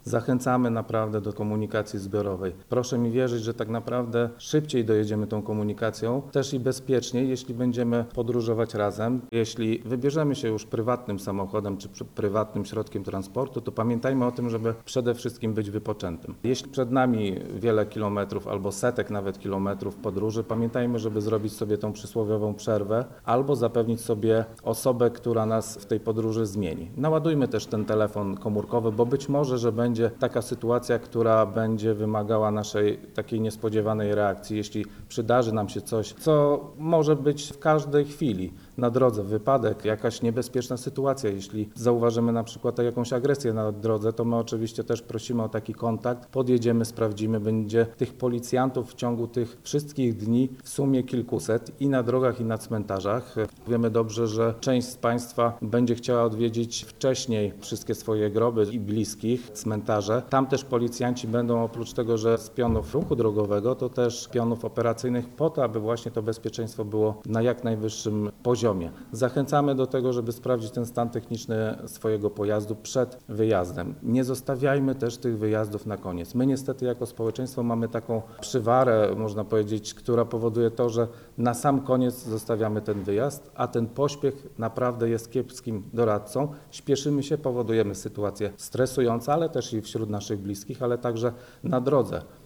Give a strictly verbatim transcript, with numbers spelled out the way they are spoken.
Zachęcamy naprawdę do komunikacji zbiorowej. Proszę mi wierzyć, że tak naprawdę szybciej dojedziemy tą komunikacją, też i bezpieczniej, jeśli będziemy podróżować razem. Jeśli wybierzemy się już prywatnym samochodem czy przy- prywatnym środkiem transportu, to pamiętajmy o tym, żeby przede wszystkim być wypoczętym. Jeśli przed nami wiele kilometrów albo setek nawet kilometrów podróży, pamiętajmy, żeby zrobić sobie tą przysłowiową przerwę albo zapewnić sobie osobę, która nas w tej podróży zmieni. Naładujmy też ten telefon komórkowy, bo być może, że będzie taka sytuacja, która będzie wymagała naszej takiej niespodziewanej reakcji, jeśli przydarzy nam się coś, co może być w każdej chwili na drodze, wypadek, jakaś niebezpieczna sytuacja. Jeśli zauważymy na przykład jakąś agresję na drodze, to my oczywiście też prosimy o taki kontakt, podjedziemy, sprawdzimy, będzie tych policjantów w ciągu tych wszystkich dni w sumie kilkuset i na drogach, i na cmentarzach. Wiemy dobrze, że część z Państwa będzie chciała odwiedzić wcześniej wszystkie swoje groby i bliskich, cmentarze. Tam też policjanci będą oprócz tego, że z pionów ruchu drogowego, to też pionów operacyjnych po to, aby właśnie to bezpieczeństwo było na jak najwyższym poziomie. Zachęcamy do tego, żeby sprawdzić ten stan techniczny swojego pojazdu przed wyjazdem. Nie zostawiajmy też tych wyjazdów na koniec. My niestety jako społeczeństwo mamy taką przywarę, można powiedzieć, która powoduje to, że na sam koniec zostawiamy ten wyjazd, a ten pośpiech naprawdę jest kiepskim doradcą. Śpieszymy się, powodujemy sytuacje stresujące, ale też i wśród naszych bliskich, ale także na drodze.